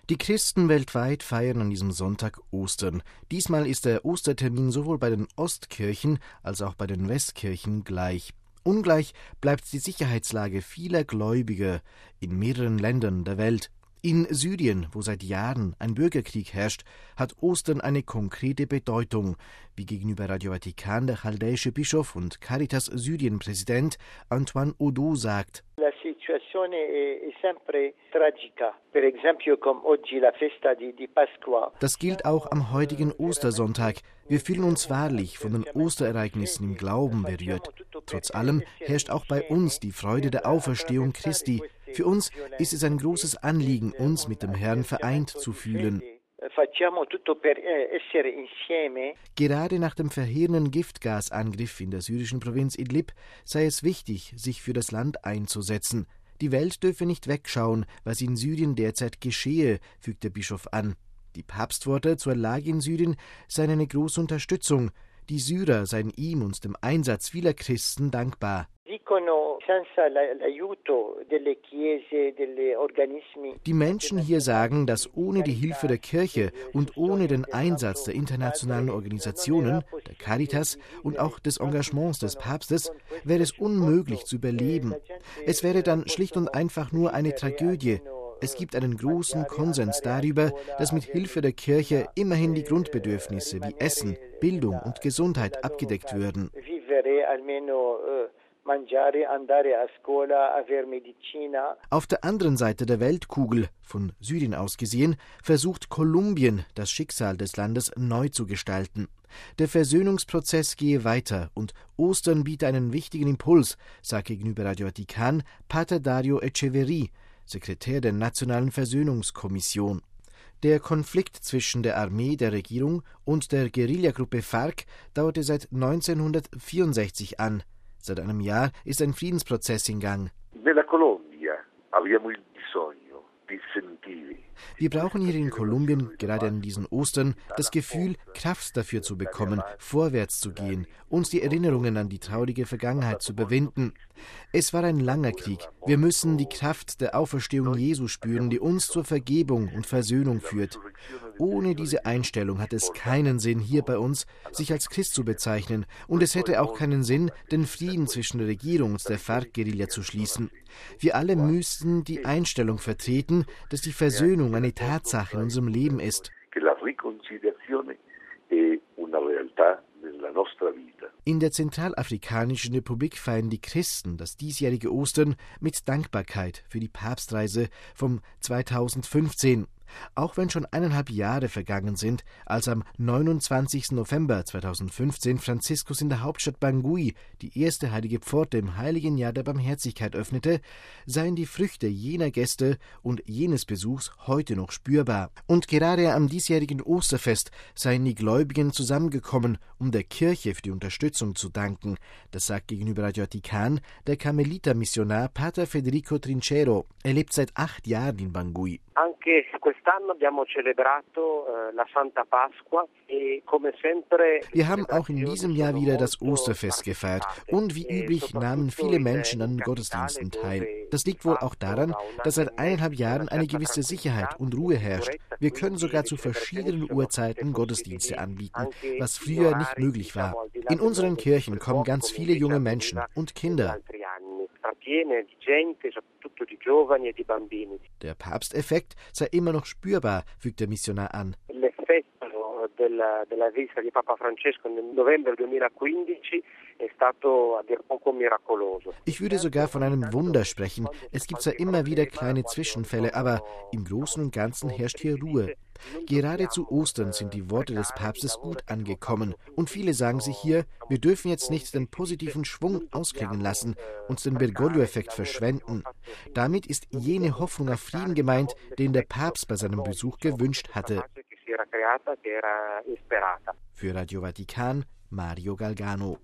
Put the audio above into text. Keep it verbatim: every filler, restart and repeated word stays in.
Die Christen weltweit feiern an diesem Sonntag Ostern. Diesmal ist der Ostertermin sowohl bei den Ostkirchen als auch bei den Westkirchen gleich. Ungleich bleibt die Sicherheitslage vieler Gläubiger in mehreren Ländern der Welt. In Syrien, wo seit Jahren ein Bürgerkrieg herrscht, hat Ostern eine konkrete Bedeutung, wie gegenüber Radio Vatikan der chaldäische Bischof und Caritas Syrien-Präsident Antoine Odo sagt. La situazione è sempre tragica. Per esempio come oggi la festa di, di Pasqua. Das gilt auch am heutigen Ostersonntag. Wir fühlen uns wahrlich von den Osterereignissen im Glauben berührt. Trotz allem herrscht auch bei uns die Freude der Auferstehung Christi. Für uns ist es ein großes Anliegen, uns mit dem Herrn vereint zu fühlen. Gerade nach dem verheerenden Giftgasangriff in der syrischen Provinz Idlib sei es wichtig, sich für das Land einzusetzen. Die Welt dürfe nicht wegschauen, was in Syrien derzeit geschehe, fügt der Bischof an. Die Papstworte zur Lage in Syrien seien eine große Unterstützung. Die Syrer seien ihm und dem Einsatz vieler Christen dankbar. Die Menschen hier sagen, dass ohne die Hilfe der Kirche und ohne den Einsatz der internationalen Organisationen, der Caritas und auch des Engagements des Papstes wäre es unmöglich zu überleben. Es wäre dann schlicht und einfach nur eine Tragödie. Es gibt einen großen Konsens darüber, dass mit Hilfe der Kirche immerhin die Grundbedürfnisse wie Essen, Bildung und Gesundheit abgedeckt würden. Auf der anderen Seite der Weltkugel, von Syrien aus gesehen, versucht Kolumbien, das Schicksal des Landes neu zu gestalten. Der Versöhnungsprozess gehe weiter und Ostern biete einen wichtigen Impuls, sagt gegenüber Radio Vatikan Pater Dario Echeverri, Sekretär der Nationalen Versöhnungskommission. Der Konflikt zwischen der Armee der Regierung und der Guerillagruppe FARC dauerte seit neunzehnhundertvierundsechzig an. Seit einem Jahr ist ein Friedensprozess in Gang. Wir brauchen hier in Kolumbien, gerade an diesen Ostern, das Gefühl, Kraft dafür zu bekommen, vorwärts zu gehen, uns die Erinnerungen an die traurige Vergangenheit zu überwinden. Es war ein langer Krieg. Wir müssen die Kraft der Auferstehung Jesu spüren, die uns zur Vergebung und Versöhnung führt. Ohne diese Einstellung hat es keinen Sinn, hier bei uns sich als Christ zu bezeichnen, und es hätte auch keinen Sinn, den Frieden zwischen der Regierung und der FARC-Guerilla zu schließen. Wir alle müssen die Einstellung vertreten, dass die Versöhnung eine Tatsache in unserem Leben ist. In der Zentralafrikanischen Republik feiern die Christen das diesjährige Ostern mit Dankbarkeit für die Papstreise vom zweitausendfünfzehn. Auch wenn schon eineinhalb Jahre vergangen sind, als am neunundzwanzigsten November zweitausendfünfzehn Franziskus in der Hauptstadt Bangui die erste heilige Pforte im heiligen Jahr der Barmherzigkeit öffnete, seien die Früchte jener Gäste und jenes Besuchs heute noch spürbar. Und gerade am diesjährigen Osterfest seien die Gläubigen zusammengekommen, um der Kirche für die Unterstützung zu danken. Das sagt gegenüber Radio Vatikan der Karmeliter-Missionar Pater Federico Trinchero. Er lebt seit acht Jahren in Bangui. Anche quest'anno abbiamo celebrato la Santa Pasqua e come sempre. Wir haben auch in diesem Jahr wieder das Osterfest gefeiert und wie üblich nahmen viele Menschen an den Gottesdiensten teil. Das liegt wohl auch daran, dass seit eineinhalb Jahren eine gewisse Sicherheit und Ruhe herrscht. Wir können sogar zu verschiedenen Uhrzeiten Gottesdienste anbieten, was früher nicht möglich war. In unseren Kirchen kommen ganz viele junge Menschen und Kinder. Der Papsteffekt sei immer noch spürbar, fügt der Missionar an. Della, della visita di Papa Francesco nel novembre duemilaquindici è stato a dir poco miracoloso. Ich würde sogar von einem Wunder sprechen. Es gibt zwar immer wieder kleine Zwischenfälle, aber im Großen und Ganzen herrscht hier Ruhe. Gerade zu Ostern sind die Worte des Papstes gut angekommen und viele sagen sich hier, wir dürfen jetzt nicht den positiven Schwung ausklingen lassen, uns den Bergoglio-Effekt verschwenden. Damit ist jene Hoffnung auf Frieden gemeint, den der Papst bei seinem Besuch gewünscht hatte. Für Radio Vatikan, Mario Galgano.